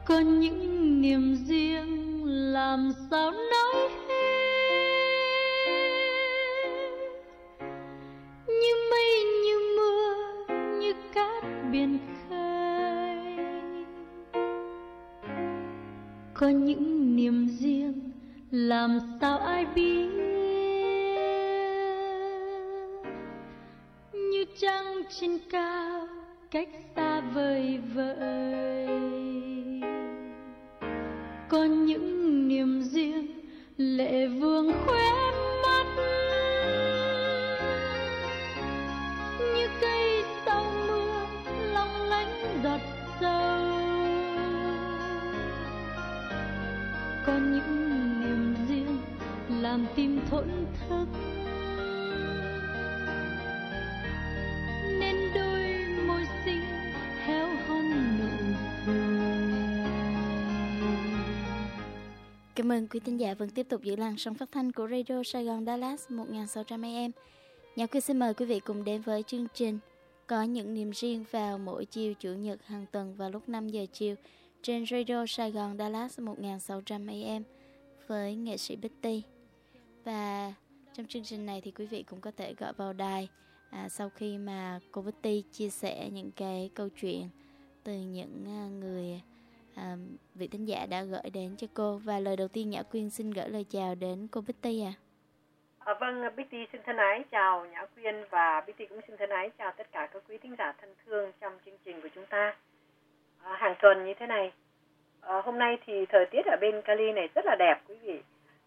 có những niềm riêng làm sao nói như mây như mưa như cát biển khơi. Có những niềm riêng làm sao ai biết, như trăng trên cao cách xa vời vợi. Có những niềm riêng lệ vương khóe mắt, như cây sau mưa long lánh giọt sâu. Có những niềm riêng làm tim thổn thức, nên đôi môi xinh héo hon nụ cười. Cảm ơn quý thính giả vẫn tiếp tục giữ làn sóng phát thanh của Radio Sài Gòn Dallas 1600 AM. Nhã Quyên xin mời quý vị cùng đến với chương trình Có những niềm riêng vào mỗi chiều Chủ nhật hàng tuần vào lúc 5 giờ chiều trên Radio Sài Gòn Dallas 1600 AM với nghệ sĩ Bitty. Và trong chương trình này thì quý vị cũng có thể gọi vào đài sau khi mà cô Bitty chia sẻ những cái câu chuyện từ những người vị thính giả đã gửi đến cho cô. Và lời đầu tiên Nhã Quyên xin gửi lời chào đến cô Bitty ạ. Vâng, Bitty xin thân ái chào Nhã Quyên, và Bitty cũng xin thân ái chào tất cả các quý thính giả thân thương trong chương trình của chúng ta. Hàng tuần như thế này, hôm nay thì thời tiết ở bên Cali này rất là đẹp quý vị,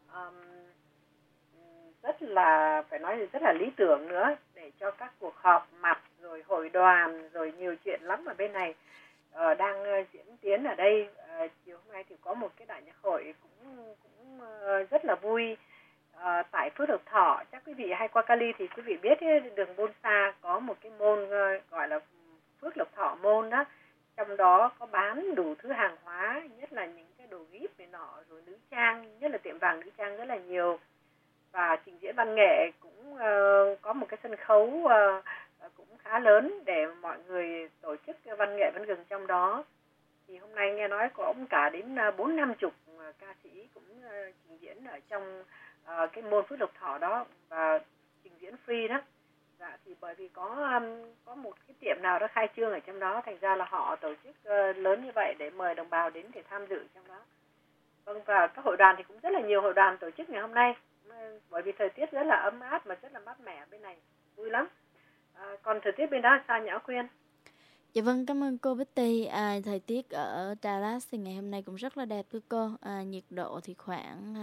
rất là phải nói rất là lý tưởng nữa để cho các cuộc họp mặt rồi hội đoàn rồi nhiều chuyện lắm ở bên này đang diễn tiến ở đây. Chiều hôm nay thì có một cái đại nhạc hội cũng rất là vui tại Phước Lộc Thọ. Chắc quý vị hay qua Cali thì quý vị biết đường Bonsa có một cái mall gọi là Phước Lộc Thọ Mall đó. Trong đó có bán đủ thứ hàng hóa, nhất là những cái đồ gíp này nọ, rồi nữ trang, nhất là tiệm vàng nữ trang rất là nhiều. Và trình diễn văn nghệ cũng có một cái sân khấu cũng khá lớn để mọi người tổ chức văn nghệ văn gừng trong đó. Thì hôm nay nghe nói có cả đến 4-50 ca sĩ cũng trình diễn ở trong cái môn Phước Lộc Thọ đó, và trình diễn free đó. Dạ, thì bởi vì có một cái tiệm nào đó khai trương ở trong đó, thành ra là họ tổ chức lớn như vậy để mời đồng bào đến để tham dự trong đó. Vâng, và các hội đoàn thì cũng rất là nhiều hội đoàn tổ chức ngày hôm nay, bởi vì thời tiết rất là ấm áp mà rất là mát mẻ bên này, vui lắm. Còn thời tiết bên đó sao Nhã Quyên? Dạ vâng, cảm ơn cô Bitty. Thời tiết ở Dallas thì ngày hôm nay cũng rất là đẹp thưa cô. Nhiệt độ thì khoảng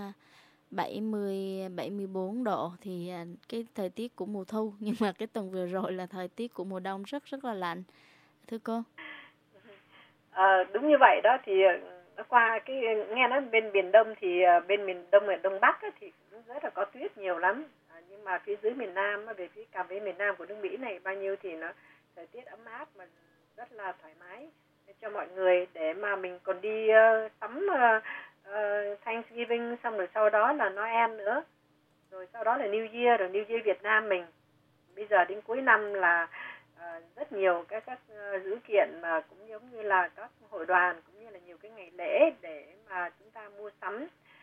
70-74 độ, thì cái thời tiết của mùa thu, nhưng mà cái tuần vừa rồi là thời tiết của mùa đông rất là lạnh thưa cô. Đúng như vậy đó, thì qua cái nghe nói bên miền Đông thì bên miền Đông và Đông Bắc thì cũng rất là có tuyết nhiều lắm, nhưng mà phía dưới miền Nam, về phía cả phía miền Nam của nước Mỹ này bao nhiêu thì nó thời tiết ấm áp mà rất là thoải mái cho mọi người, để mà mình còn đi sắm Thanksgiving, xong rồi sau đó là Noel nữa, rồi sau đó là New Year, rồi New Year Việt Nam mình. Bây giờ đến cuối năm là rất nhiều các dữ kiện mà cũng giống như là các hội đoàn cũng như là nhiều cái ngày lễ để mà chúng ta mua sắm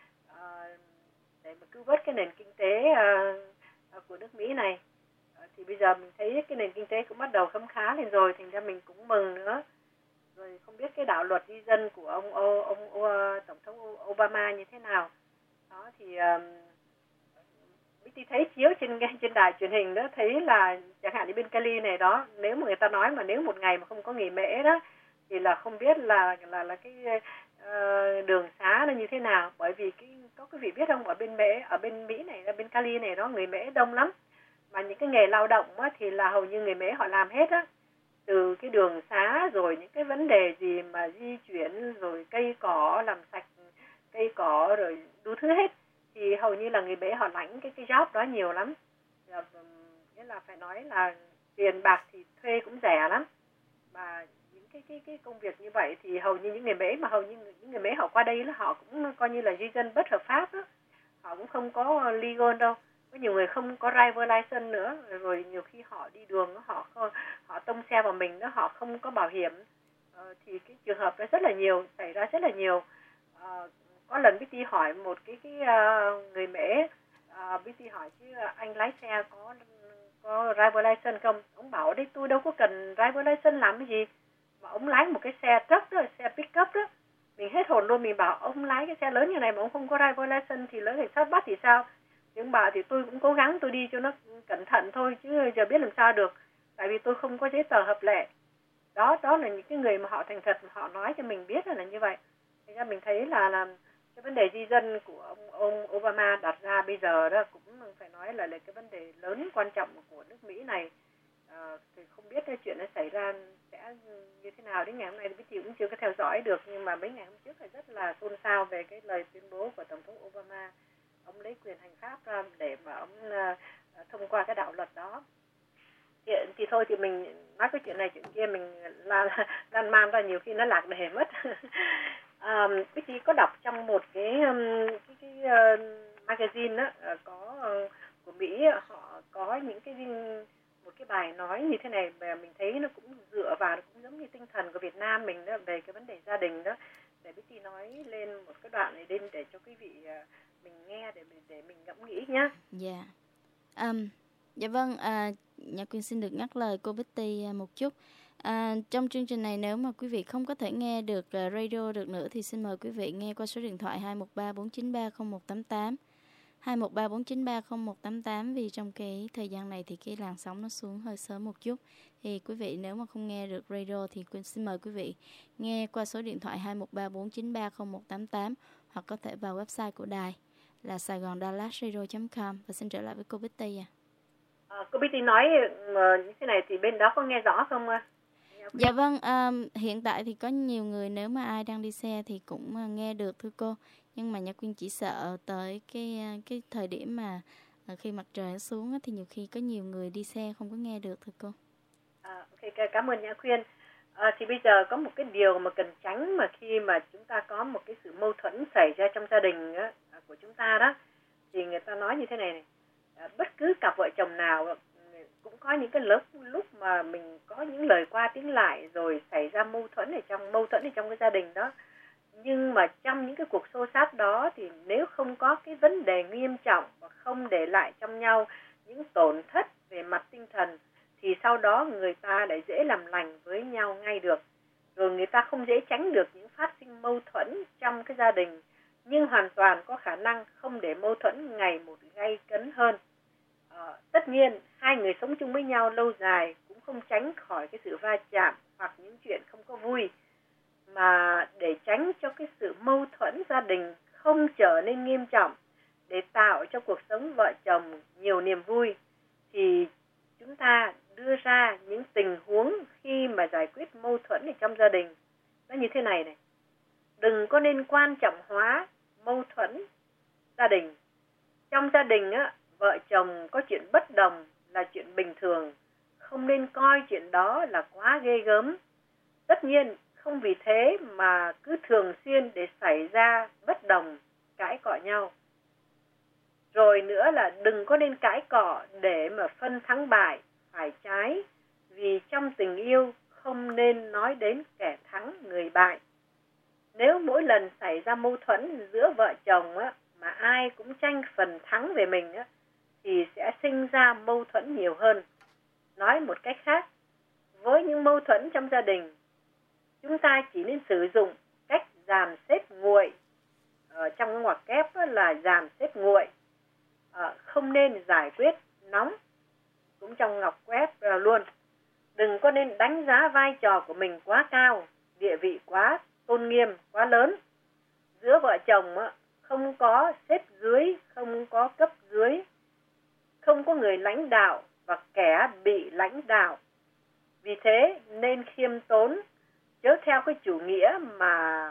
để mà cứu vớt cái nền kinh tế của nước Mỹ này. Thì bây giờ mình thấy cái nền kinh tế cũng bắt đầu khấm khá lên rồi, thành ra mình cũng mừng nữa. Rồi không biết cái đạo luật di dân của ông Tổng thống Obama như thế nào. Đó thì Bitty thấy chiếu trên đài truyền hình đó, thấy là chẳng hạn như bên Cali này đó, nếu mà người ta nói mà nếu một ngày mà không có nghỉ lễ đó thì là không biết là cái đường xá nó như thế nào. Bởi vì có quý vị biết không, ở bên Mỹ này, ở bên Cali này đó, người Mễ đông lắm, mà những cái nghề lao động á, thì là hầu như người Mễ họ làm hết á, từ cái đường xá rồi những cái vấn đề gì mà di chuyển rồi cây cỏ, làm sạch cây cỏ rồi đủ thứ hết, thì hầu như là người Mễ họ lãnh cái job đó nhiều lắm. Nghĩa là phải nói là tiền bạc thì thuê cũng rẻ lắm, và những cái công việc như vậy thì hầu như những người Mễ, mà hầu như những người Mễ họ qua đây là họ cũng coi như là di dân bất hợp pháp đó, họ cũng không có legal đâu. Có nhiều người không có driver license nữa, rồi nhiều khi họ đi đường họ tông xe vào mình đó, họ không có bảo hiểm, thì cái trường hợp đó rất là nhiều, xảy ra rất là nhiều. Có lần Bích Ti hỏi một cái người Mễ, Bích Ti hỏi chứ anh lái xe có driver license không? Ông bảo đấy tôi đâu có cần driver license làm cái gì, mà ông lái một cái xe truck đó, xe pickup đó. Mình hết hồn luôn, mình bảo ông lái cái xe lớn như này mà ông không có driver license thì lỡ cảnh sát bắt thì sao? Nhưng bà thì tôi cũng cố gắng tôi đi cho nó cẩn thận thôi, chứ giờ biết làm sao được, tại vì tôi không có giấy tờ hợp lệ. Đó là những cái người mà họ thành thật, họ nói cho mình biết là như vậy. Thế ra mình thấy là cái vấn đề di dân của ông Obama đặt ra bây giờ đó cũng phải nói là cái vấn đề lớn quan trọng của nước Mỹ này. Thì không biết cái chuyện nó xảy ra sẽ như thế nào, đến ngày hôm nay thì chị cũng chưa có theo dõi được, nhưng mà mấy ngày hôm trước là rất là xôn xao về cái lời tuyên bố của Tổng thống Obama. Ông lấy quyền hành pháp ra để mà ông thông qua cái đạo luật đó. Thì thôi thì mình nói cái chuyện này chuyện kia mình lan man ra, nhiều khi nó lạc đề mất. Bích Chi có đọc trong một cái magazine đó, có của Mỹ, họ có những một cái bài nói như thế này, và mình thấy nó cũng dựa vào, cũng giống như tinh thần của Việt Nam mình đó, về cái vấn đề gia đình đó. Để Bích Chi nói lên một cái đoạn này lên để cho quý vị mình nghe, để mình ngẫm nghĩ nhé. Dạ. Dạ vâng, Nhã Quyên xin được nhắc lời cô Bích Ti một chút. Trong chương trình này nếu mà quý vị không có thể nghe được radio được nữa thì xin mời quý vị nghe qua số điện thoại 213-493-0188. 213-493-0188, vì trong cái thời gian này thì cái làn sóng nó xuống hơi sớm một chút. Thì quý vị nếu mà không nghe được radio thì xin mời quý vị nghe qua số điện thoại 213-493-0188, hoặc có thể vào website của đài là saigondallasradio.com. Và xin trở lại với cô Bích Ti cô Bích Ti nói như thế này thì bên đó có nghe rõ không ạ? Dạ vâng, hiện tại thì có nhiều người, nếu mà ai đang đi xe thì cũng nghe được thưa cô. Nhưng mà Nhã Quyên chỉ sợ tới cái thời điểm mà khi mặt trời xuống thì nhiều khi có nhiều người đi xe không có nghe được thưa cô. Ok, cảm ơn Nhã Quyên. Thì bây giờ có một cái điều mà cần tránh mà khi mà chúng ta có một cái sự mâu thuẫn xảy ra trong gia đình của chúng ta đó, thì người ta nói như thế này, bất cứ cặp vợ chồng nào cũng có những cái lúc mà mình có những lời qua tiếng lại rồi xảy ra mâu thuẫn ở trong cái gia đình đó. Nhưng mà trong những cái cuộc xô xát đó thì nếu không có cái vấn đề nghiêm trọng và không để lại trong nhau những tổn thất về mặt tinh thần, thì sau đó người ta lại dễ làm lành với nhau ngay được. Rồi người ta không dễ tránh được những phát sinh mâu thuẫn trong cái gia đình, nhưng hoàn toàn có khả năng không để mâu thuẫn ngày một gay cấn hơn. Tất nhiên, hai người sống chung với nhau lâu dài cũng không tránh khỏi cái sự va chạm hoặc những chuyện không có vui. Mà để tránh cho cái sự mâu thuẫn gia đình không trở nên nghiêm trọng, để tạo cho cuộc sống vợ chồng nhiều niềm vui, thì chúng ta đưa ra những tình huống khi mà giải quyết mâu thuẫn ở trong gia đình. Nó như thế này này, đừng có nên quan trọng hóa mâu thuẫn gia đình. Trong gia đình vợ chồng có chuyện bất đồng là chuyện bình thường, không nên coi chuyện đó là quá ghê gớm. Tất nhiên, không vì thế mà cứ thường xuyên để xảy ra bất đồng, cãi cọ nhau. Rồi nữa là đừng có nên cãi cọ để mà phân thắng bại, phải trái, vì trong tình yêu không nên nói đến kẻ thắng người bại. Nếu mỗi lần xảy ra mâu thuẫn giữa vợ chồng mà ai cũng tranh phần thắng về mình thì sẽ sinh ra mâu thuẫn nhiều hơn. Nói một cách khác, với những mâu thuẫn trong gia đình, chúng ta chỉ nên sử dụng cách dàn xếp nguội. Trong cái ngoặc kép là dàn xếp nguội, không nên giải quyết nóng. Cũng trong ngoặc kép luôn, đừng có nên đánh giá vai trò của mình quá cao, địa vị quá tôn nghiêm, quá lớn. Giữa vợ chồng không có xếp dưới, không có cấp dưới, không có người lãnh đạo và kẻ bị lãnh đạo. Vì thế nên khiêm tốn, chớ theo cái chủ nghĩa mà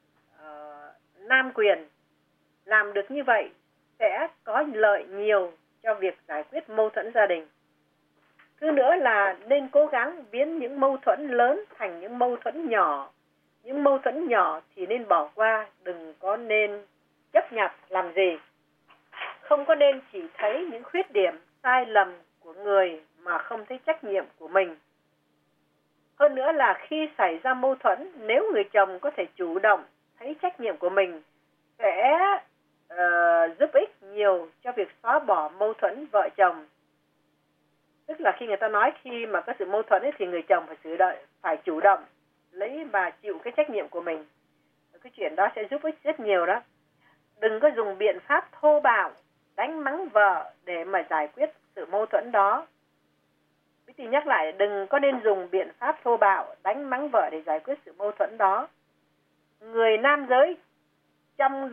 nam quyền. Làm được như vậy sẽ có lợi nhiều cho việc giải quyết mâu thuẫn gia đình. Thứ nữa là nên cố gắng biến những mâu thuẫn lớn thành những mâu thuẫn nhỏ. Những mâu thuẫn nhỏ thì nên bỏ qua, đừng có nên chấp nhặt làm gì. Không có nên chỉ thấy những khuyết điểm, sai lầm của người mà không thấy trách nhiệm của mình. Hơn nữa là khi xảy ra mâu thuẫn, nếu người chồng có thể chủ động thấy trách nhiệm của mình sẽ giúp ích nhiều cho việc xóa bỏ mâu thuẫn vợ chồng. Tức là khi người ta nói khi mà có sự mâu thuẫn ấy, thì người chồng phải chủ động lấy và chịu cái trách nhiệm của mình. Cái chuyện đó sẽ giúp ích rất nhiều đó. Đừng có dùng biện pháp thô bạo, đánh mắng vợ để mà giải quyết sự mâu thuẫn đó. Thì nhắc lại, đừng có nên dùng biện pháp thô bạo, đánh mắng vợ để giải quyết sự mâu thuẫn đó. Người nam giới trong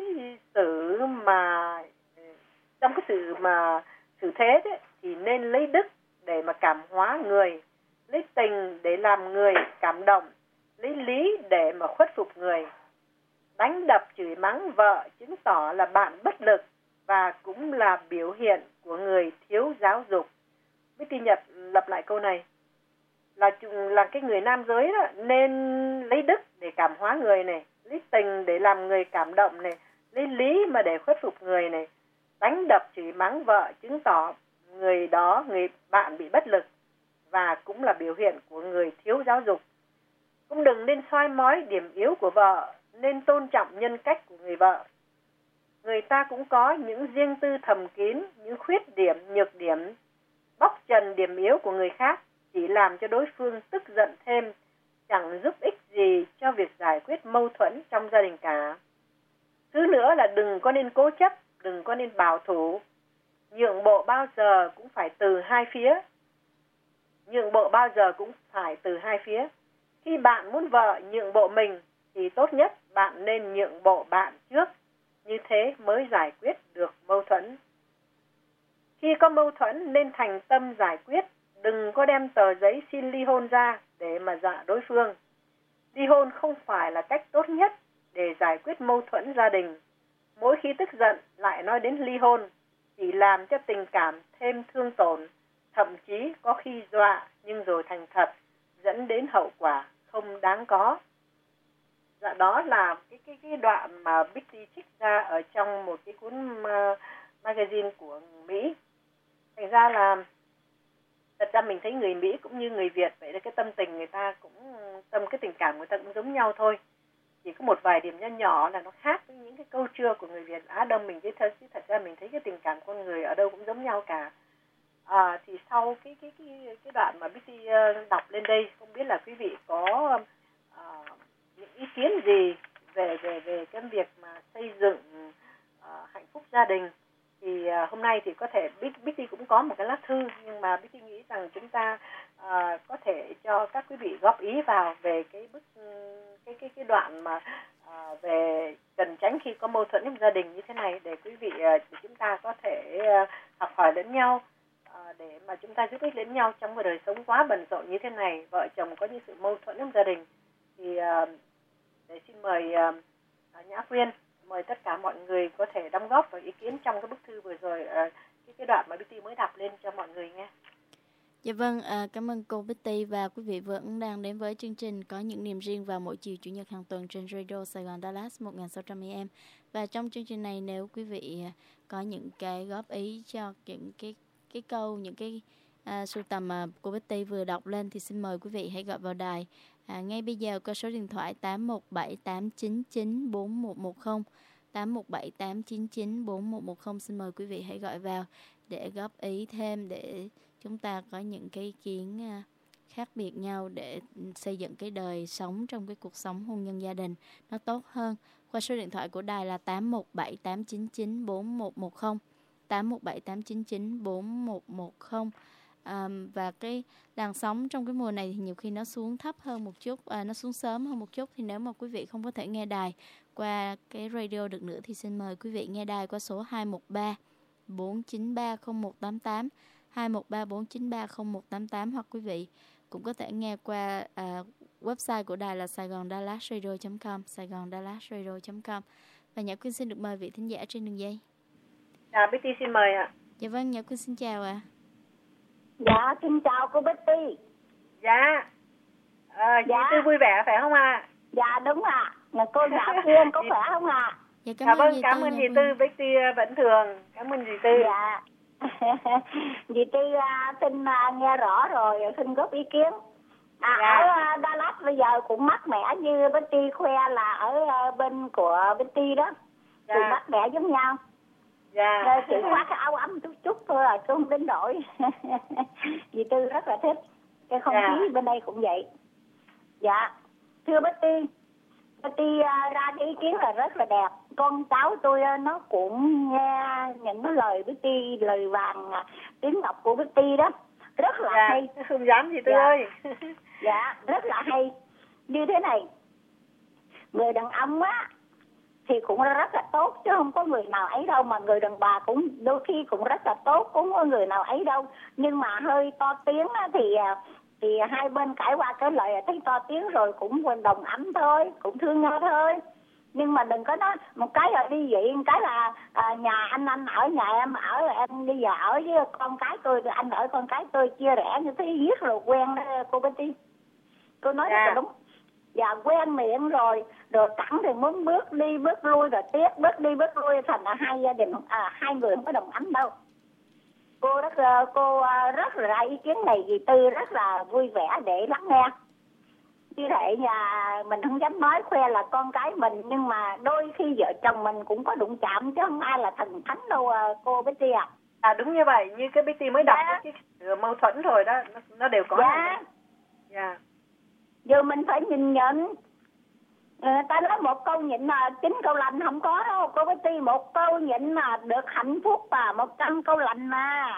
cái sự thế đấy, thì nên lấy đức để mà cảm hóa người, lấy tình để làm người cảm động, lấy lý để mà khuất phục người. Đánh đập chửi mắng vợ chứng tỏ là bạn bất lực và cũng là biểu hiện của người thiếu giáo dục. Betty Nhật lặp lại câu này là cái người nam giới đó nên lấy đức để cảm hóa người này, lấy tình để làm người cảm động này, lấy lý mà để khuất phục người này. Đánh đập chửi mắng vợ chứng tỏ người bạn bị bất lực và cũng là biểu hiện của người thiếu giáo dục. Cũng đừng nên soi mói điểm yếu của vợ, nên tôn trọng nhân cách của người vợ. Người ta cũng có những riêng tư thầm kín, những khuyết điểm, nhược điểm. Bóc trần điểm yếu của người khác chỉ làm cho đối phương tức giận thêm, chẳng giúp ích gì cho việc giải quyết mâu thuẫn trong gia đình cả. Thứ nữa là đừng có nên cố chấp, đừng có nên bảo thủ. Nhượng bộ bao giờ cũng phải từ hai phía. Khi bạn muốn vợ nhượng bộ mình thì tốt nhất bạn nên nhượng bộ bạn trước, như thế mới giải quyết được mâu thuẫn. Khi có mâu thuẫn nên thành tâm giải quyết, đừng có đem tờ giấy xin ly hôn ra để mà dọa đối phương. Ly hôn không phải là cách tốt nhất để giải quyết mâu thuẫn gia đình. Mỗi khi tức giận lại nói đến ly hôn chỉ làm cho tình cảm thêm thương tổn, thậm chí có khi dọa nhưng rồi thành thật, dẫn đến hậu quả không đáng có. Dạ, đó là cái đoạn mà Betty trích ra ở trong một cái cuốn magazine của Mỹ. Thành ra là thật ra mình thấy người Mỹ cũng như người Việt vậy, là cái tâm tình người ta cũng cái tình cảm người ta cũng giống nhau thôi. Chỉ có một vài điểm nhỏ là nó khác với những cái câu trưa của người Việt Á Đông mình, chứ thật ra mình thấy cái tình cảm con người ở đâu cũng giống nhau cả. Thì sau cái đoạn mà Betty đọc lên đây, không biết là quý vị có những ý kiến gì về cái việc mà xây dựng hạnh phúc gia đình. Thì hôm nay thì có thể Betty cũng có một cái lá thư, nhưng mà Betty nghĩ rằng chúng ta có thể cho các quý vị góp ý vào về cái đoạn mà về cần tránh khi có mâu thuẫn trong gia đình như thế này, để quý vị để chúng ta có thể học hỏi lẫn nhau, để mà chúng ta giúp ích lẫn nhau trong một đời sống quá bận rộn như thế này, vợ chồng có những sự mâu thuẫn trong gia đình. Thì để xin mời Nhã Quyên, mời tất cả mọi người có thể đóng góp vào ý kiến trong cái bức thư vừa rồi, cái đoạn mà Betty mới đọc lên cho mọi người nghe. Dạ vâng, cảm ơn cô Betty, và quý vị vẫn đang đến với chương trình Có Những Niềm Riêng vào mỗi chiều Chủ nhật hàng tuần trên Radio Sài Gòn Dallas 1600 AM. Và trong chương trình này, nếu quý vị có những cái góp ý cho những cái câu, những cái sưu tầm mà cô Betty vừa đọc lên, thì xin mời quý vị hãy gọi vào đài ngay bây giờ qua số điện thoại 817-899-4110, 817-899-4110. Xin mời quý vị hãy gọi vào để góp ý thêm, để chúng ta có những cái ý kiến khác biệt nhau để xây dựng cái đời sống trong cái cuộc sống hôn nhân gia đình nó tốt hơn. Qua số điện thoại của đài là 817-899-4110, 817-899-4110. Và cái làn sóng trong cái mùa này thì nhiều khi nó xuống thấp hơn một chút, nó xuống sớm hơn một chút. Thì nếu mà quý vị không có thể nghe đài qua cái radio được nữa, thì xin mời quý vị nghe đài qua số 213-493-0188, 213-493-0188, hoặc quý vị cũng có thể nghe qua website của đài là saigondallasradio.com, saigondallasradio.com. Và Nhã Quyên xin được mời vị thính giả trên đường dây. Betty xin mời ạ. Dạ vâng, Nhã Quyên xin chào ạ. Dạ, xin chào cô Betty. Dạ. Chị Tư vui vẻ phải không ạ? Dạ đúng ạ. Cô Nhã Quyên có khỏe không ạ? Dạ, cảm ơn dì Tư. Betty vẫn thường. Cảm ơn dì Tư. Dạ. Dì Tư xin nghe rõ rồi, xin góp ý kiến. Ở Dallas bây giờ cũng mát mẻ như Betty khoe là ở bên của Betty đó. Cũng mát mẻ giống nhau. Rồi chỉ khoác cái áo ấm chút thôi chứ không đến nỗi. Dì Tư rất là thích. Cái không khí bên đây cũng vậy. Dạ. Thưa Betty ra cái ý kiến là rất là đẹp. Con cháu tôi nó cũng nghe những cái lời Betty, lời vàng tiếng ngọc của Betty đó. Rất là hay. Không dám gì Tư ơi. Dạ, rất là hay. Như thế này, người đàn ông á thì cũng rất là tốt chứ không có người nào ấy đâu, mà người đàn bà cũng đôi khi cũng rất là tốt, cũng không có người nào ấy đâu. Nhưng mà hơi to tiếng á thì hai bên cãi qua cái lời thấy to tiếng rồi cũng đồng ấm thôi, cũng thương nhau thôi. Nhưng mà đừng có nói một cái là đi vậy, một cái là nhà anh ở, nhà em ở, em bây giờ ở với con cái tôi, anh ở con cái tôi, chia rẽ như thế giết rồi quen đó cô Betty. Cô nói rất là đúng. Dạ, quen miệng rồi cẳng thì muốn bước đi bước lui rồi tiếc bước đi bước lui, thành là hai gia đình hai người không có đồng ấm đâu. Cô rất là ra ý kiến này vì Tư rất là vui vẻ để lắng nghe. Như thế nhà mình không dám nói khoe là con cái mình, nhưng mà đôi khi vợ chồng mình cũng có đụng chạm chứ không ai là thần thánh đâu cô Betty ạ. Đúng như vậy, như cái Betty mới đọc cái mâu thuẫn rồi đó, nó đều có. Giờ mình phải nhìn nhận. Ta nói một câu nhịn mà 9 câu lành không có đâu cô Betty, một câu nhịn mà được hạnh phúc và 100 câu lành mà.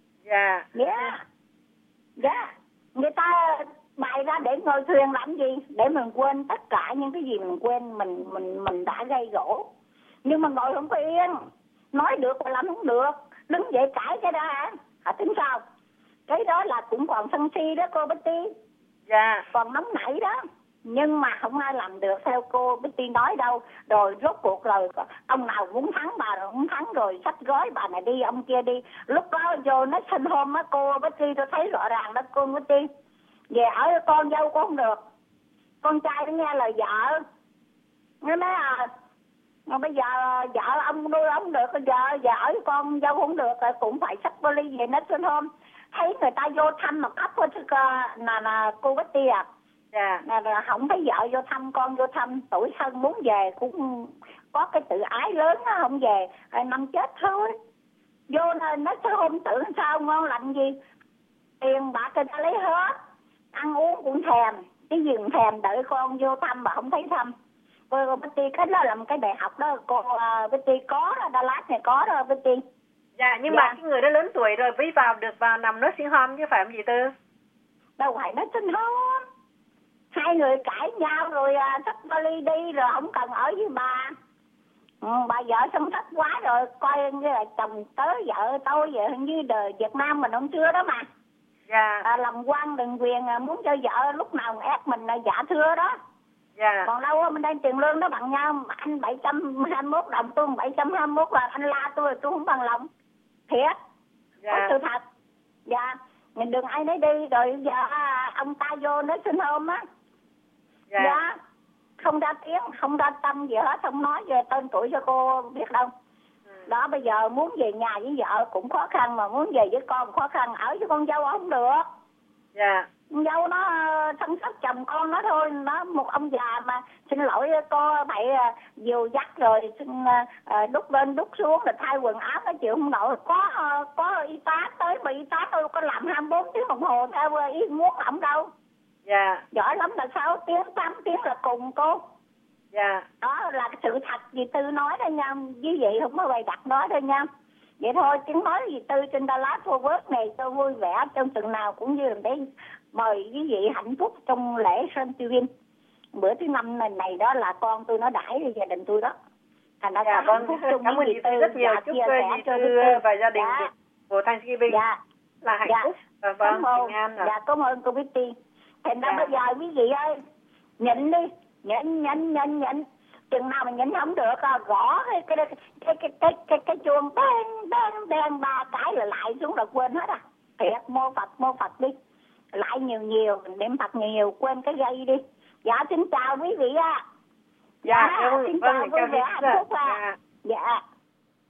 Người ta bày ra để ngồi thuyền làm gì? Để mình quên tất cả những cái gì mình quên, mình đã gây gỗ. Nhưng mà ngồi không có yên, nói được mà làm không được, đứng dậy cãi cái đó hả? Tính sao? Cái đó là cũng còn sân si đó cô Betty. Còn nóng nảy đó. Nhưng mà không ai làm được theo cô Betty nói đâu. Rồi rốt cuộc rồi ông nào muốn thắng bà rồi muốn thắng, rồi xách gói bà này đi ông kia đi. Lúc đó vô nó sinh hôm á cô Betty, tôi thấy rõ ràng đó cô Betty. Về ở con dâu cũng không được, con trai nó nghe lời vợ. Nó nói mà bây giờ vợ ông nuôi ông được, bây giờ ở con dâu không được rồi cũng phải xách vali về nó sinh hôm. Thấy người ta vô thăm mà cấp là cô Betty là không thấy vợ vô thăm, con vô thăm, tuổi thân muốn về cũng có cái tự ái lớn nó không về, nằm chết thôi. Vô nó sẽ hôm tưởng sao ngon lành gì, tiền bạc người ta lấy hết, ăn uống cũng thèm, cái gì cũng thèm, đợi con vô thăm mà không thấy thăm. Cô Betty, cái đó là một cái bài học đó cô Betty có đó, Dallas này có đó Betty. Nhưng mà cái người đó lớn tuổi rồi mới được vào nằm nói xin hôm chứ phải không chị Tư? Đâu phải nói xin hôm. Hai người cãi nhau rồi xách vali đi rồi không cần ở với bà. Bà vợ xong thất quá rồi, coi như là chồng tới vợ tôi vậy, như đời Việt Nam mình hôm xưa đó mà. Làm quan đừng quyền, muốn cho vợ lúc nào ép mình là dạ thưa đó. Còn đâu mình đang tiền lương đó bằng nhau, anh 721 đồng, tôi 721 là anh la tôi không bằng lòng. Thiệt, có sự thật. Mình đừng ai nói đi, rồi giờ ông ta vô nói xin hôm á. Không ra tiếng, không ra tâm gì hết, không nói về tên tuổi cho cô biết đâu. Đó, bây giờ muốn về nhà với vợ cũng khó khăn, mà muốn về với con khó khăn, ở với con dâu không được. Con dâu nó săn sóc chồng con nó thôi, nó một ông già mà xin lỗi cô bậy dìu dắt rồi đút lên đút xuống rồi thay quần áo nó chịu không nổi. Có y tá tới mà y tá tôi có làm 24 tiếng đồng hồ theo ý muốn ổng đâu. Giỏi lắm là 6 tiếng, 8 tiếng là cùng cô. Đó là cái sự thật gì Tư nói đó nha, với vậy không có bày đặt nói đâu nha. Vậy thôi, tiếng nói gì Tư trên Dallas Forward này tôi vui vẻ trong từng nào cũng như để mời quý vị hạnh phúc trong lễ Thanksgiving. Bữa thứ 5 này đó là con tôi nó đãi cho gia đình tôi đó. Thành ra cảm ơn chị Tư rất nhiều, chúc chị Tư và gia đình của Thanksgiving là hạnh phúc. Cảm ơn cô Betty. Thành ra bây giờ quý vị ơi, nhịn đi, nhịn. Chừng nào mà nhịn không được gõ cái chuông đen 3 cái là lại xuống là quên hết Thiệt, mô Phật đi. Lại nhiều, niệm Phật nhiều, quên cái gây đi. Xin chào quý vị Dạ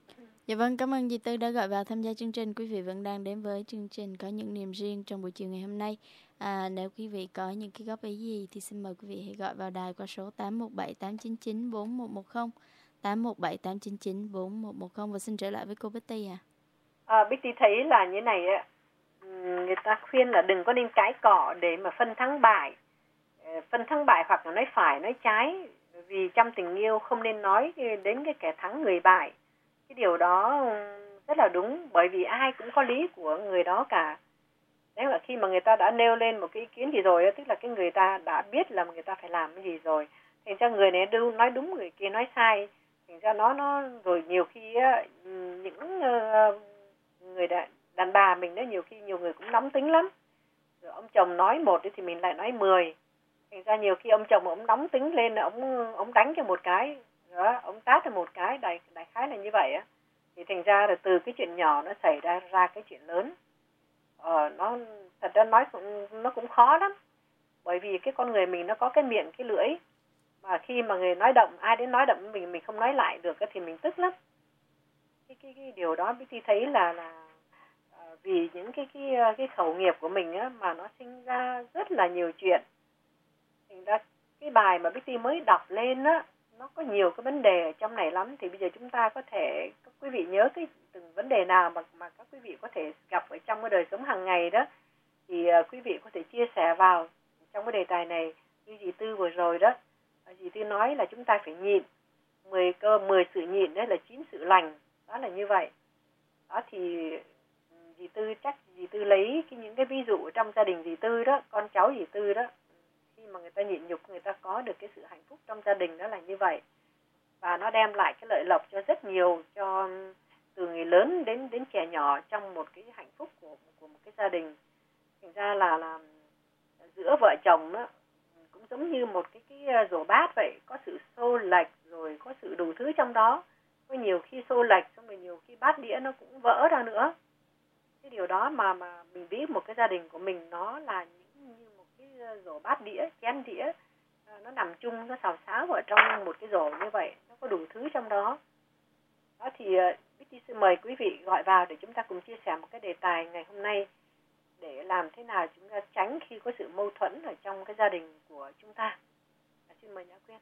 Dạ vâng, cảm ơn dì Tư đã gọi vào tham gia chương trình. Quý vị vẫn đang đến với chương trình Có Những Niềm Riêng trong buổi chiều ngày hôm nay. Nếu quý vị có những cái góp ý gì thì xin mời quý vị hãy gọi vào đài qua số 817 899 4110, 817 899 4110. Và xin trở lại với cô Betty Betty thấy là như này á, người ta khuyên là đừng có nên cãi cọ để mà phân thắng bại. Phân thắng bại hoặc là nói phải nói trái, vì trong tình yêu không nên nói đến cái kẻ thắng người bại. Cái điều đó rất là đúng, bởi vì ai cũng có lý của người đó cả. Đấy là khi mà người ta đã nêu lên một cái ý kiến gì rồi, tức là cái người ta đã biết là người ta phải làm cái gì rồi. Thành ra người này nói đúng, người kia nói sai. Thành ra nó rồi nhiều khi những người đàn bà mình đó, nhiều khi nhiều người cũng nóng tính lắm. Rồi ông chồng nói một thì mình lại nói 10. Thành ra nhiều khi ông chồng ông nóng tính lên, ông đánh cho một cái, đó, ông tát cho một cái, đại khái là như vậy á. Thì thành ra là từ cái chuyện nhỏ nó xảy ra cái chuyện lớn. Nó thật ra nói nó cũng khó lắm, bởi vì cái con người mình nó có cái miệng cái lưỡi, mà khi mà người nói động, ai đến nói động mình không nói lại được thì mình tức lắm. Cái điều đó Betty thấy là vì những cái khẩu nghiệp của mình á, mà nó sinh ra rất là nhiều chuyện. Thành ra cái bài mà Betty mới đọc lên á, nó có nhiều cái vấn đề ở trong này lắm. Thì bây giờ chúng ta có thể, các quý vị nhớ cái từng vấn đề nào mà các quý vị có thể gặp ở trong cái đời sống hàng ngày đó, thì quý vị có thể chia sẻ vào trong cái đề tài này. Như dì Tư vừa rồi đó, dì Tư nói là chúng ta phải nhịn 10 sự nhịn, đấy là 9 sự lành, đó là như vậy. Đó thì dì Tư lấy những cái ví dụ trong gia đình dì Tư đó, con cháu dì Tư đó, khi mà người ta nhịn nhục, người ta có được cái sự hạnh phúc trong gia đình, đó là như vậy. Và nó đem lại cái lợi lộc cho rất nhiều, cho từ người lớn đến trẻ nhỏ trong một cái hạnh phúc của một cái gia đình. Thành ra là giữa vợ chồng đó, cũng giống như một cái rổ bát vậy, có sự xô lệch rồi có sự đủ thứ trong đó. Có nhiều khi xô lệch, xong rồi nhiều khi bát đĩa nó cũng vỡ ra nữa. Cái điều đó mà mình biết một cái gia đình của mình nó là như một cái rổ bát đĩa, chén đĩa, nó nằm chung, nó xào xáo ở trong một cái rổ như vậy, nó có đủ thứ trong đó. Đó thì Betty xin mời quý vị gọi vào để chúng ta cùng chia sẻ một cái đề tài ngày hôm nay, để làm thế nào chúng ta tránh khi có sự mâu thuẫn ở trong cái gia đình của chúng ta. Xin mời Nhã Quyên.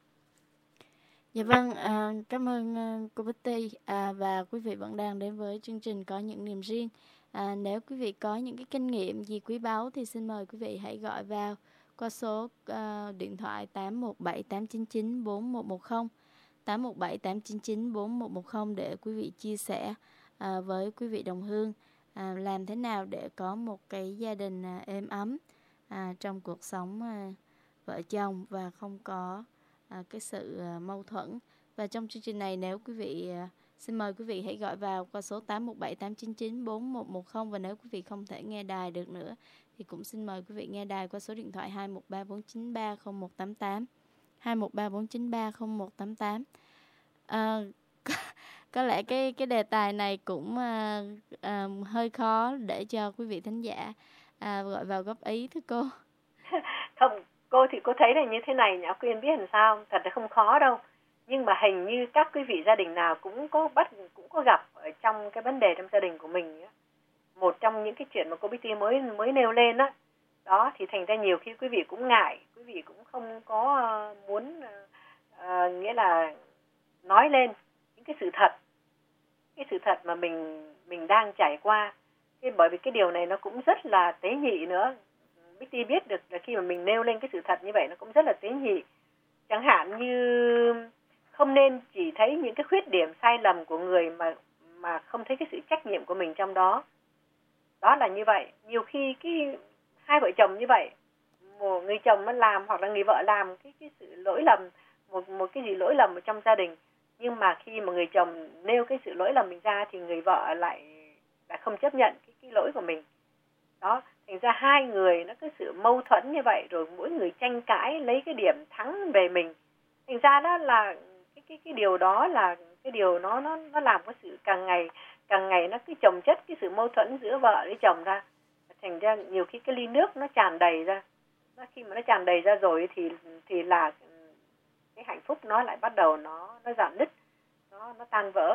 Dạ vâng, cảm ơn cô Betty, và quý vị vẫn đang đến với chương trình Có Những Niềm Riêng. Nếu quý vị có những cái kinh nghiệm gì quý báu thì xin mời quý vị hãy gọi vào qua số điện thoại 817 899 4110, 817 899 4110 để quý vị chia sẻ với quý vị đồng hương làm thế nào để có một cái gia đình êm ấm trong cuộc sống vợ chồng và không có cái sự mâu thuẫn. Và trong chương trình này, nếu quý vị xin mời quý vị hãy gọi vào qua số 817 899 4110. Và nếu quý vị không thể nghe đài được nữa thì cũng xin mời quý vị nghe đài qua số điện thoại 213 493 0188, 213 493 0188. Có lẽ cái đề tài này cũng hơi khó để cho quý vị thính giả gọi vào góp ý, thưa cô. Không, cô thì cô thấy là như thế này, Nhã Quyên biết làm sao, thật là không khó đâu. Nhưng mà hình như các quý vị gia đình nào cũng có gặp ở trong cái vấn đề trong gia đình của mình á. Một trong những cái chuyện mà cô Betty mới nêu lên á, đó thì thành ra nhiều khi quý vị cũng ngại, quý vị cũng không có muốn nghĩa là nói lên những cái sự thật mà mình đang trải qua. Bởi vì cái điều này nó cũng rất là tế nhị nữa. Betty biết được là khi mà mình nêu lên cái sự thật như vậy nó cũng rất là tế nhị. Chẳng hạn như không nên chỉ thấy những cái khuyết điểm sai lầm của người mà không thấy cái sự trách nhiệm của mình trong đó. Đó là như vậy. Nhiều khi cái hai vợ chồng như vậy, một người chồng nó làm hoặc là người vợ làm cái sự lỗi lầm, một cái gì lỗi lầm ở trong gia đình, nhưng mà khi mà người chồng nêu cái sự lỗi lầm mình ra thì người vợ lại không chấp nhận cái lỗi của mình. Đó, thành ra hai người nó có sự mâu thuẫn như vậy, rồi mỗi người tranh cãi lấy cái điểm thắng về mình. Thành ra đó là cái điều đó là cái điều nó làm cái sự càng ngày nó cứ chồng chất cái sự mâu thuẫn giữa vợ với chồng ra. Thành ra nhiều khi cái ly nước nó tràn đầy ra. Khi mà nó tràn đầy ra rồi thì là cái hạnh phúc nó lại bắt đầu nó rạn nứt, nó tan vỡ.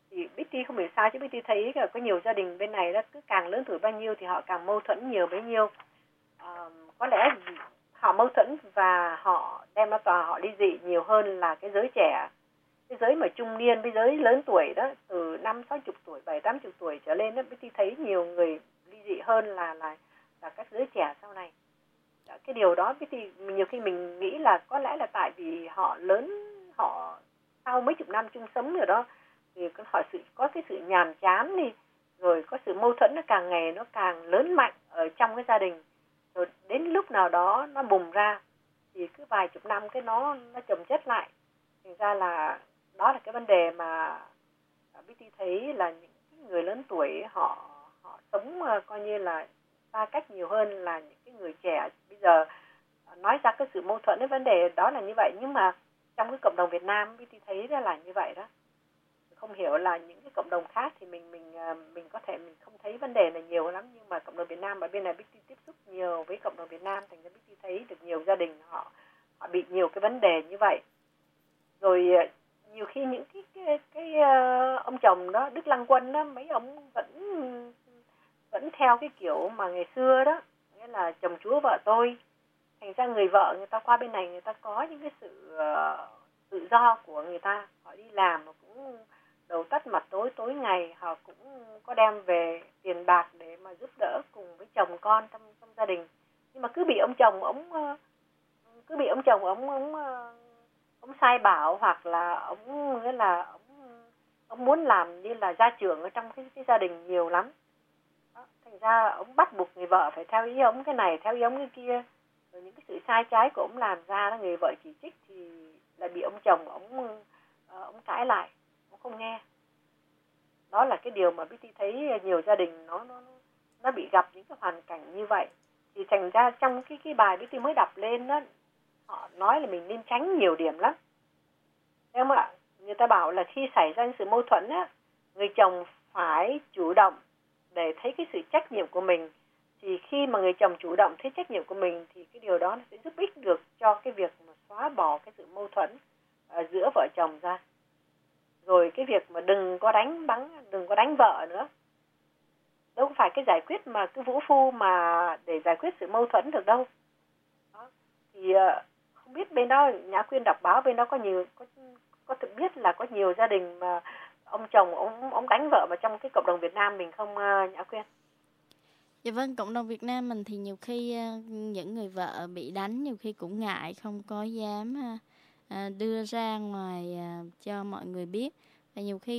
Thì Betty không hiểu sao chứ Betty thấy là có nhiều gia đình bên này đó, cứ càng lớn tuổi bao nhiêu thì họ càng mâu thuẫn nhiều bấy nhiêu. Có lẽ họ mâu thuẫn và họ đem ra tòa, họ ly dị nhiều hơn là cái giới trẻ. Cái giới mà trung niên với giới lớn tuổi đó, từ 50-60 tuổi, 70-80 tuổi trở lên đó, Betty thấy nhiều người ly dị hơn là các giới trẻ sau này. Cái điều đó Betty nhiều khi mình nghĩ là có lẽ là tại vì họ lớn, họ sau mấy chục năm chung sống rồi đó, thì họ có cái sự nhàm chán đi, rồi có sự mâu thuẫn nó càng ngày nó càng lớn mạnh ở trong cái gia đình, rồi đến lúc nào đó nó bùng ra thì cứ vài chục năm cái nó chồng chất lại. Thành ra là đó là cái vấn đề mà Betty thấy là những người lớn tuổi họ sống coi như là xa cách nhiều hơn là những cái người trẻ bây giờ nói ra cái sự mâu thuẫn. Cái vấn đề đó là như vậy, nhưng mà trong cái cộng đồng Việt Nam Betty thấy ra là như vậy đó. Không hiểu là những cái cộng đồng khác thì mình có thể mình không thấy vấn đề này nhiều lắm, nhưng mà cộng đồng Việt Nam ở bên này Betty tiếp xúc nhiều với cộng đồng Việt Nam, thành ra Betty thấy được nhiều gia đình họ bị nhiều cái vấn đề như vậy. Rồi nhiều khi những cái ông chồng đó, Đức Lăng Quân đó, mấy ông vẫn theo cái kiểu mà ngày xưa đó, nghĩa là chồng chúa vợ tôi. Thành ra người vợ người ta qua bên này người ta có những cái sự tự do của người ta, họ đi làm mà cũng đầu tắt mặt tối, tối ngày họ cũng có đem về tiền bạc để mà giúp đỡ cùng với chồng con trong gia đình. Nhưng mà cứ bị ông chồng ông sai bảo, hoặc là ông muốn làm như là gia trưởng ở trong cái gia đình nhiều lắm. Đó, thành ra ông bắt buộc người vợ phải theo ý ông cái này, theo ý ông cái kia. Rồi những cái sự sai trái của ông làm ra đó, người vợ chỉ trích thì lại bị ông chồng ông cãi lại, ông không nghe. Đó là cái điều mà Betty thấy nhiều gia đình nó bị gặp những cái hoàn cảnh như vậy. Thì thành ra trong cái bài Betty mới đọc lên đó, họ nói là mình nên tránh nhiều điểm lắm. Thấy không ạ? Người ta bảo là khi xảy ra sự mâu thuẫn á, người chồng phải chủ động để thấy cái sự trách nhiệm của mình. Thì khi mà người chồng chủ động thấy trách nhiệm của mình thì cái điều đó nó sẽ giúp ích được cho cái việc mà xóa bỏ cái sự mâu thuẫn giữa vợ chồng ra. Rồi cái việc mà đừng có đánh vợ nữa. Đâu phải cái giải quyết mà cứ vũ phu mà để giải quyết sự mâu thuẫn được đâu. Đó. Thì không biết bên đó Nhã Quyên đọc báo bên đó có thực biết là có nhiều gia đình mà ông chồng ông đánh vợ vào trong cái cộng đồng Việt Nam mình không, Nhã Quyên? Dạ vâng, cộng đồng Việt Nam mình thì nhiều khi những người vợ bị đánh nhiều khi cũng ngại, không có dám đưa ra ngoài cho mọi người biết, và nhiều khi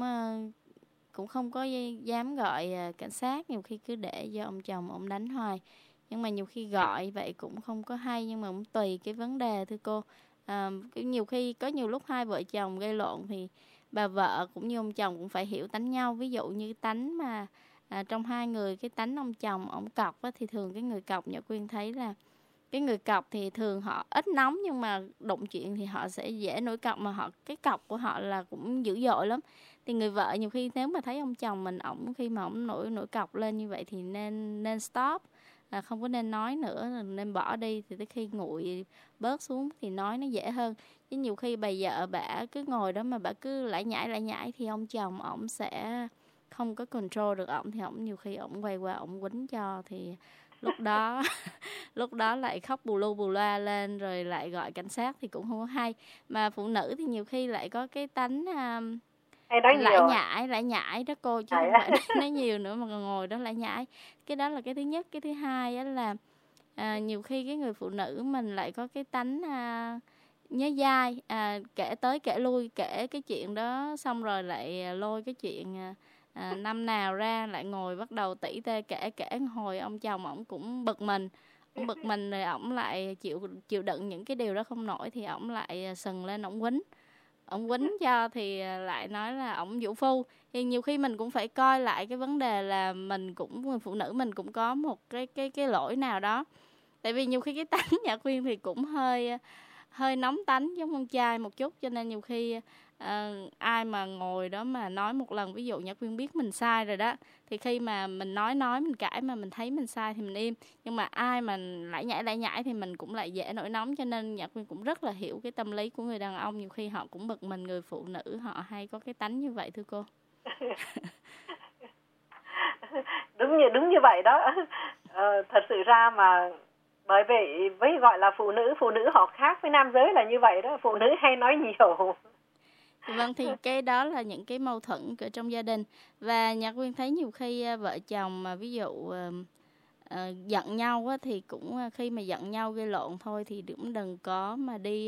cũng không có dám gọi cảnh sát, nhiều khi cứ để cho ông chồng ông đánh hoài. Nhưng mà nhiều khi gọi vậy cũng không có hay, nhưng mà cũng tùy cái vấn đề thưa cô. Nhiều khi có nhiều lúc hai vợ chồng gây lộn thì bà vợ cũng như ông chồng cũng phải hiểu tánh nhau. Ví dụ như tánh mà trong hai người, cái tánh ông chồng ông cọc á, thì thường cái người cọc, Nhã Quyên thấy là cái người cọc thì thường họ ít nóng, nhưng mà đụng chuyện thì họ sẽ dễ nổi cọc, mà cái cọc của họ là cũng dữ dội lắm. Thì người vợ nhiều khi nếu mà thấy ông chồng mình khi mà ổng nổi cọc lên như vậy thì nên stop, không có nên nói nữa, nên bỏ đi, thì tới khi nguội bớt xuống thì nói nó dễ hơn. Chứ nhiều khi bà vợ bả cứ ngồi đó mà bả cứ lại nhảy thì ông chồng ổng sẽ không có control được ổng, thì ổng nhiều khi ổng quay qua ổng quýnh cho, thì lúc đó lại khóc bù lu bù loa lên rồi lại gọi cảnh sát thì cũng không có hay. Mà phụ nữ thì nhiều khi lại có cái tánh lại nhảy đó cô, chứ không phải nói nhiều nữa mà ngồi đó lại nhảy. Cái đó là cái thứ nhất. Cái thứ hai là nhiều khi cái người phụ nữ mình lại có cái tánh nhớ dai, kể tới kể lui, kể cái chuyện đó xong rồi lại lôi cái chuyện năm nào ra lại ngồi bắt đầu tỉ tê kể hồi ông chồng ổng cũng bực mình rồi ổng lại chịu đựng những cái điều đó không nổi, thì ổng lại sừng lên ổng quýnh cho, thì lại nói là ổng vũ phu. Thì nhiều khi mình cũng phải coi lại cái vấn đề là người phụ nữ mình cũng có một cái lỗi nào đó. Tại vì nhiều khi cái tánh Nhã Quyên thì cũng hơi nóng tánh giống con trai một chút, cho nên nhiều khi ai mà ngồi đó mà nói một lần, ví dụ Nhã Quyên biết mình sai rồi đó, thì khi mà mình nói mình cãi mà mình thấy mình sai thì mình im. Nhưng mà ai mà lải nhải thì mình cũng lại dễ nổi nóng, cho nên Nhã Quyên cũng rất là hiểu cái tâm lý của người đàn ông, nhiều khi họ cũng bực mình, người phụ nữ họ hay có cái tánh như vậy thưa cô. Đúng như vậy đó. Thật sự ra mà bởi vì với gọi là phụ nữ họ khác với nam giới là như vậy đó, phụ nữ hay nói nhiều. Vâng, thì cái đó là những cái mâu thuẫn ở trong gia đình. Và Nhã Quyên thấy nhiều khi vợ chồng mà ví dụ giận nhau á, thì cũng khi mà giận nhau gây lộn thôi thì cũng đừng có mà đi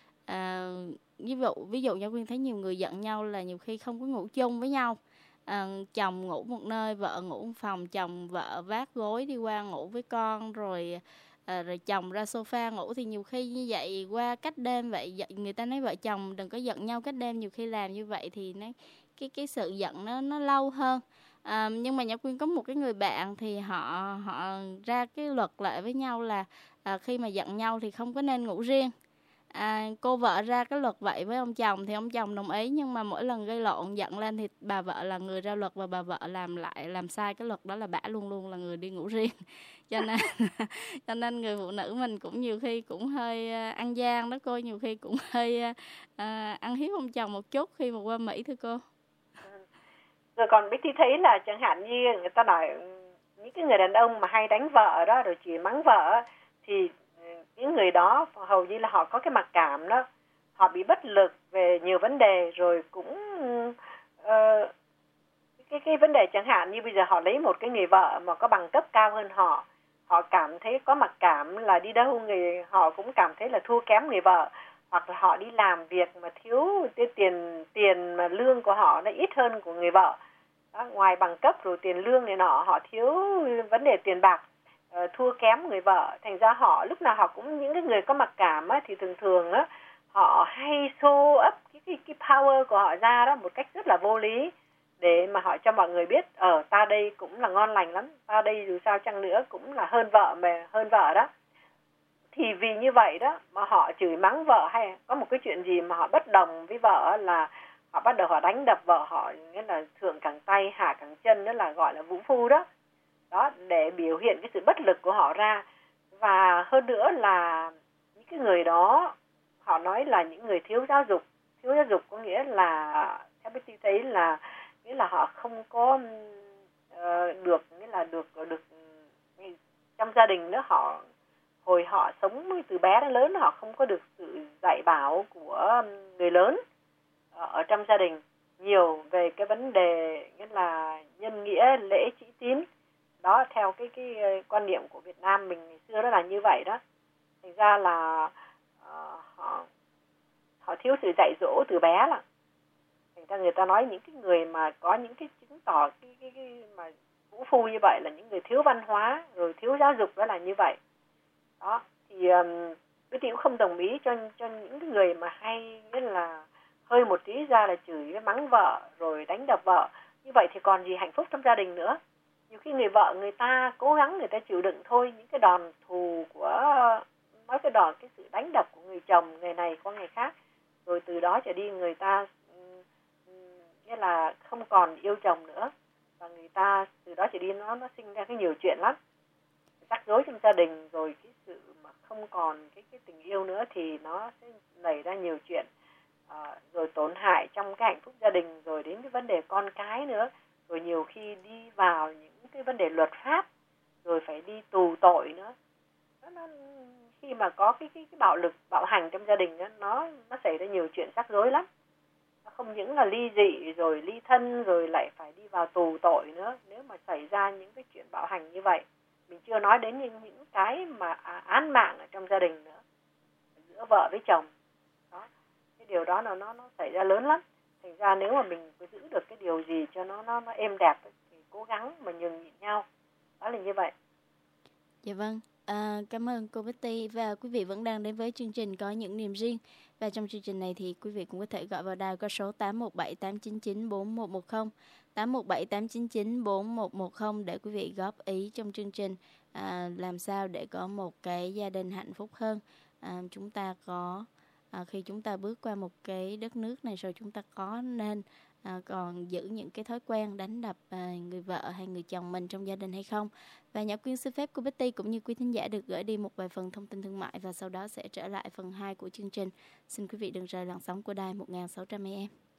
ví dụ Nhã Quyên thấy nhiều người giận nhau là nhiều khi không có ngủ chung với nhau. Chồng ngủ một nơi, vợ ngủ một phòng, chồng vợ vác gối đi qua ngủ với con, rồi chồng ra sofa ngủ, thì nhiều khi như vậy qua cách đêm vậy, người ta nói vợ chồng đừng có giận nhau cách đêm, nhiều khi làm như vậy thì cái sự giận nó lâu hơn. Nhưng mà Nhã Quyên có một cái người bạn thì họ ra cái luật lệ với nhau là khi mà giận nhau thì không có nên ngủ riêng. Cô vợ ra cái luật vậy với ông chồng thì ông chồng đồng ý, nhưng mà mỗi lần gây lộn giận lên thì bà vợ là người ra luật, và bà vợ làm sai cái luật đó là bả luôn luôn là người đi ngủ riêng. cho nên người phụ nữ mình cũng nhiều khi cũng hơi ăn gian đó cô, nhiều khi cũng hơi ăn hiếp ông chồng một chút khi mà qua Mỹ thưa cô. Rồi còn Bích Thi thấy là chẳng hạn như người ta nói những cái người đàn ông mà hay đánh vợ đó rồi chỉ mắng vợ thì những người đó hầu như là họ có cái mặc cảm đó, họ bị bất lực về nhiều vấn đề, rồi cũng cái vấn đề chẳng hạn như bây giờ họ lấy một cái người vợ mà có bằng cấp cao hơn họ, họ cảm thấy có mặc cảm là đi đâu họ cũng cảm thấy là thua kém người vợ, hoặc là họ đi làm việc mà thiếu tiền mà lương của họ nó ít hơn của người vợ đó, ngoài bằng cấp rồi tiền lương này nọ, họ thiếu vấn đề tiền bạc, thua kém người vợ, thành ra họ lúc nào họ cũng, những cái người có mặc cảm á, thì thường á họ hay show up cái power của họ ra đó một cách rất là vô lý, để mà họ cho mọi người biết ta đây cũng là ngon lành lắm, ta đây dù sao chăng nữa cũng là hơn vợ đó. Thì vì như vậy đó mà họ chửi mắng vợ, hay có một cái chuyện gì mà họ bất đồng với vợ là họ bắt đầu họ đánh đập vợ họ, nghĩa là thượng cẳng tay hạ cẳng chân, đó là gọi là vũ phu đó, để biểu hiện cái sự bất lực của họ ra. Và hơn nữa là những cái người đó họ nói là những người thiếu giáo dục có nghĩa là theo Bích thấy là nghĩa là họ không có được trong gia đình nữa, hồi họ sống từ bé đến lớn họ không có được sự dạy bảo của người lớn ở trong gia đình nhiều về cái vấn đề nghĩa là nhân nghĩa, lễ, chữ tín đó, theo cái quan niệm của Việt Nam mình ngày xưa đó là như vậy đó. Thành ra là họ thiếu sự dạy dỗ từ bé là thành ra người ta nói những cái người mà có những cái chứng tỏ cái mà vũ phu như vậy là những người thiếu văn hóa rồi thiếu giáo dục, đó là như vậy đó. Thì cái cũng không đồng ý cho những cái người mà hay nghĩa là hơi một tí ra là chửi mắng vợ rồi đánh đập vợ, như vậy thì còn gì hạnh phúc trong gia đình nữa. Nhiều khi người vợ người ta cố gắng người ta chịu đựng thôi, những cái đòn thù cái sự đánh đập của người chồng ngày này qua ngày khác, rồi từ đó trở đi người ta nghĩa là không còn yêu chồng nữa, và người ta từ đó trở đi nó sinh ra cái nhiều chuyện lắm, rắc rối trong gia đình, rồi cái sự mà không còn cái tình yêu nữa thì nó sẽ nảy ra nhiều chuyện, rồi tổn hại trong cái hạnh phúc gia đình, rồi đến cái vấn đề con cái nữa, rồi nhiều khi đi vào những cái vấn đề luật pháp, rồi phải đi tù tội nữa. Nó khi mà có cái bạo lực, bạo hành trong gia đình đó, nó xảy ra nhiều chuyện rắc rối lắm. Nó không những là ly dị rồi ly thân rồi lại phải đi vào tù tội nữa, nếu mà xảy ra những cái chuyện bạo hành như vậy. Mình chưa nói đến những cái mà án mạng ở trong gia đình nữa, giữa vợ với chồng. Đó. Cái điều đó nó xảy ra lớn lắm. Thành ra nếu mà mình có giữ được cái điều gì cho nó êm đẹp thì cố gắng mà nhường nhịn nhau. Đó là như vậy. Dạ vâng. Cảm ơn cô Betty, và quý vị vẫn đang đến với chương trình Có Những Niềm Riêng. Và trong chương trình này thì quý vị cũng có thể gọi vào đài qua số 817-899-4110, 817-899-4110 để quý vị góp ý trong chương trình làm sao để có một cái gia đình hạnh phúc hơn. Chúng ta có khi chúng ta bước qua một cái đất nước này rồi, chúng ta có nên còn giữ những cái thói quen đánh đập người vợ hay người chồng mình trong gia đình hay không. Và Nhã Quyên xin phép cô Betty cũng như quý thính giả được gửi đi một vài phần thông tin thương mại, và sau đó sẽ trở lại phần 2 của chương trình. Xin quý vị đừng rời làn sóng của đài 1600 AM.